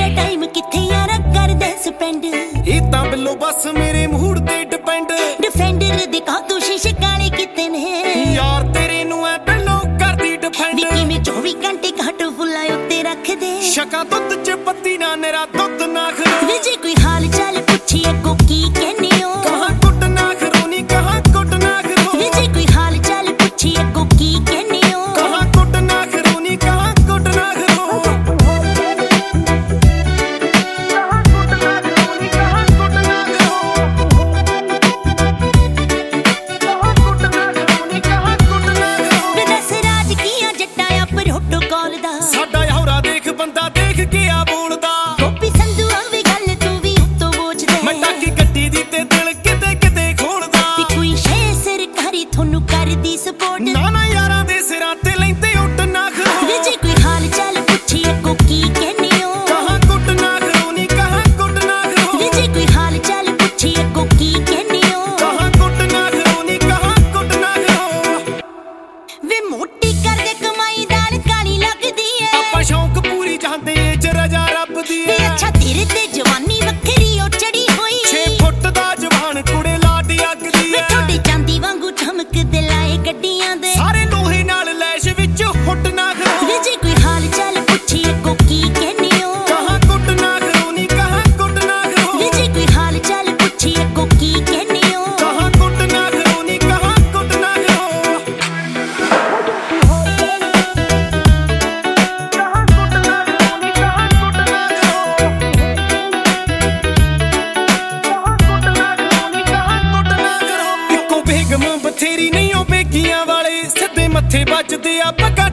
मेरा टाइम किथे यारा कर दे स्पेंड इतां बिल्लो बस मेरे मूड ते डिपेंड डिफेंडर दिखा तू शीशे काले किते ने यार तेरे नु ऐ बिल्लो करदी डिफेंड विकी में 24 घंटे घाट फुला उत्ते रख दे शका दुध च पत्ती ना नेरा दुध ना खरो विजे कोई हाल चाल पूछिए को की कहने हो कहां कुट ना खरोनी कहां कुट ना खरो विजे कोई हाल चाल पूछिए को की कहने हो कहां कुट ना खरोनी कहां कुट ना खरो साडा हौरा देख बंदा देख के आ बोलदा गोपी संधू आवे गल तू भी उत्तो बोझ दे मैं टाकी गड्डी दी ते दिल किते किते खोलदा कोई शे सरकारी थोनू कर दी सपोर्ट ना ना यारां दे सिरां ते लैंदे उठ ना खरो विजे कोई हाल चाल पूछिए को की कहने हो कहां कुट ना खरोनी कहां कुट ना खरो विजे कोई हाल चाल पूछिए को की कहने हो कहां कुट ना खरोनी कहां कुट ना खरो वे मोटी कर दे कमाई दाल काली लगदी है ਆਪਾਂ ਸ਼ੌਂਕ ਪੂਰੀ ਜਾਂਦੇ ਏ ਚ ਰਜਾ ਰੱਬ ਦੀ ਵੇ ਅੱਛਾ ਤੇਰੇ ਤੇ ਜਵਾਨੀ ਵੱਖਰੀ ਉਹ ਚੜੀ ਹੋਈ 6 ਫੁੱਟ ਦਾ ਜਵਾਨ ਕੁੜੇ ਲਾਡੀ ਅੱਗਦੀ ਵੇ ਐ ਤੁਹਾਡੇ ਚਾਂਦੀ ਵਾਂਗੂ ਚਮਕਦੇ ਲਾਏ ਗੱਡੀਆਂ ਦੇ ਸਾਰੇ ਲੋਹੇ ਨਾਲ ਲੈਸ਼ ਵਿੱਚ ਹੁੱਟ ਨਾ ਖਰੋ ਵਿਜੇ ਕੋਈ ਹਾਲ ਚਾਲ ਪੁੱਛੀਏ ਕੋ ਕੀ ਕਹਿਨੇ ਹੋ ਕਹਾਂ ਕੁੱਟ ਨਾ ਖਰੋਨੀ ਕਹਾਂ ਕੁੱਟ ਨਾ ਖਰੋ ਵਿਜੇ ਕੋਈ ਹਾਲ ਚਾਲ ਪੁੱਛੀਏ ਕੋ ਕੀ ਕਹਿਨੇ ਹੋ ਕਹਾਂ ਕੁੱਟ ਨਾ ਖਰੋਨੀ ਕਹਾਂ ਕੁੱਟ ਨਾ ਖਰੋ ਬਥੇਰੀ ਨਹੀਂ ਉਹ ਬੇਗੀਆਂ ਵਾਲੇ ਸਿੱਧੇ ਮੱਥੇ ਵੱਜਦੇ ਆ ਪੱਕਾ